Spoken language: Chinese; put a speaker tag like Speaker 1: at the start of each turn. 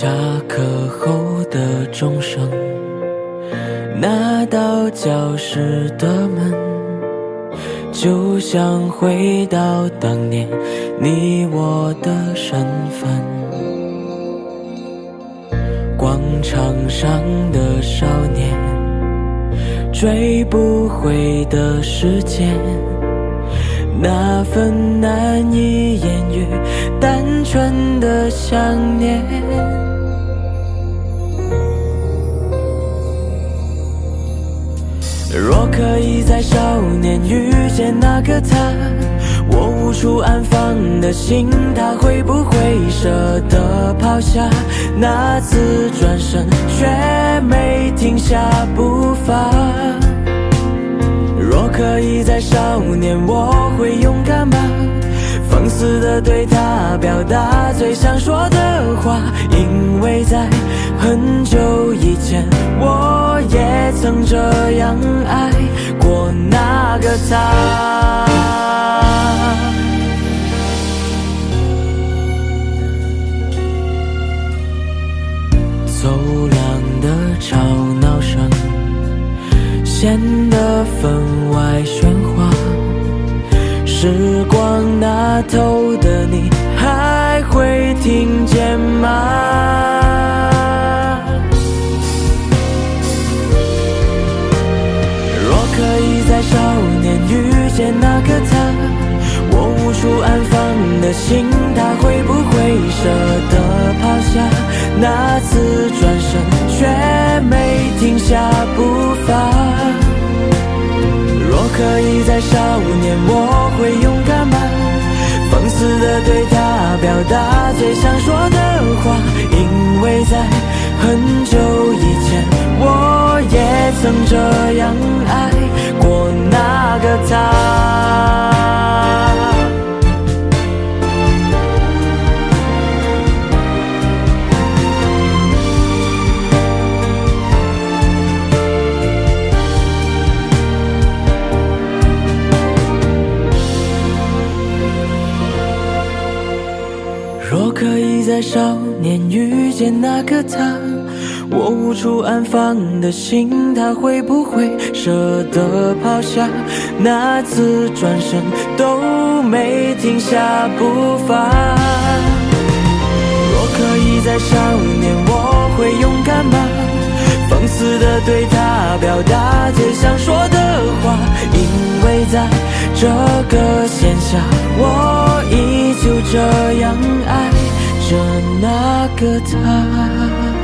Speaker 1: 下课后的钟声，那道教室的门，就像回到当年你我的身份。广场上的少年，追不回的时间，那份难以言喻单纯的想念。若可以在少年遇见那个他，我无处安放的心，他会不会舍得抛下？那次转身却没停下步伐。若可以在少年，我会勇敢吗？放肆地对他表达最想说的话，因为在很久以前，我也曾这样爱过那个他。走廊的吵闹声显得分外喧哗，时光那头的你还会听见吗？若可以在少年遇见那个他，我无处安放的心，他会不会舍得抛下？那次转身却没停下步伐。若可以在少年，我会勇敢吗？放肆地对他表达最想说的话，因为在很久以前，我也曾这样爱过那个他。若可以在少年遇见那个他，我无处安放的心，他会不会舍得抛下？那次转身都没停下步伐。若可以在少年，我会勇敢吗？放肆地对他表达最想说的话，因为在这个线下，我依旧这样爱着那个他。